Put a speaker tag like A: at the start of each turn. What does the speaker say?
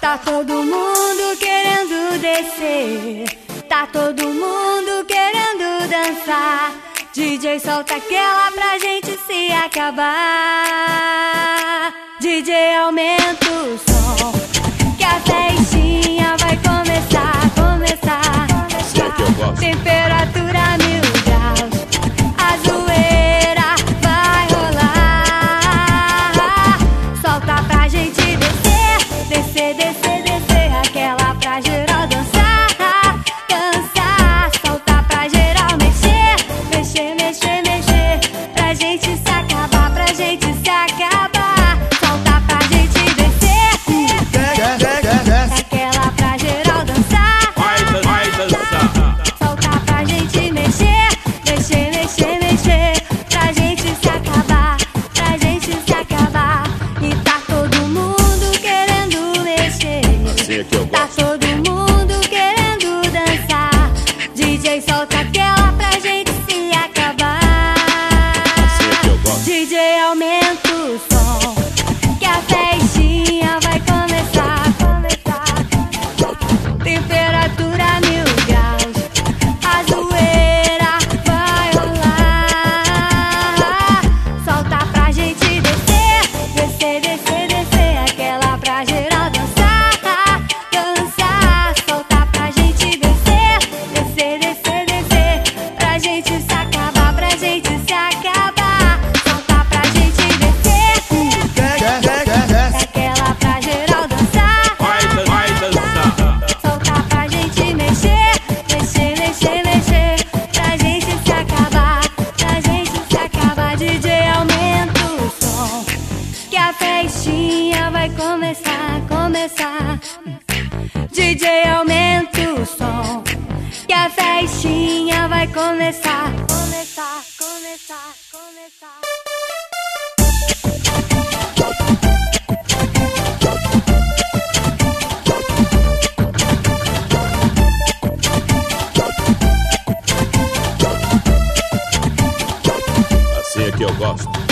A: Tá todo mundo querendo descer, tá todo mundo querendo dançar. DJ, solta aquela pra gente se acabar. DJ, aumenta o som, que a festinha vai começar, começar. Temperatura 1000 graus, a zoeira vai rolar. Solta pra gente descer, descer, descer, descer, aquela pra geral dançar, dançar. Solta pra geral mexer, mexer, mexer, mexer, pra gente se acabar, pra gente se acabar. Solta pra gente descer, aquela pra geral dançar, vai dançar. Solta pra gente mexer, mexer, mexer, mexer, pra gente se acabar, pra gente se acabar. E tá todo mundo querendo mexer, tá todo mundo querendo dançar. DJ, solta aquela pra gente se acabar. DJ, aumenta o som, que a festinha vai começar, começar. Temperatura 1000 graus, a zoeira vai rolar. Solta pra gente descer, descer, descer, descer, aquela pra geral dançar, dançar. Solta pra gente descer, descer, descer, descer, pra gente se acabar, pra gente se acabar. Solta pra gente descer, aquela pra geral dançar,
B: Vai dançar.
A: solta pra gente mexer, mexer, mexer, mexer, pra gente se acabar, pra gente se acabar. DJ, aumenta o som, que a festinha vai começar, começar. DJ, aumenta o som, que a festinha vai começar, começar, começar, começar.
B: Assim é que eu gosto.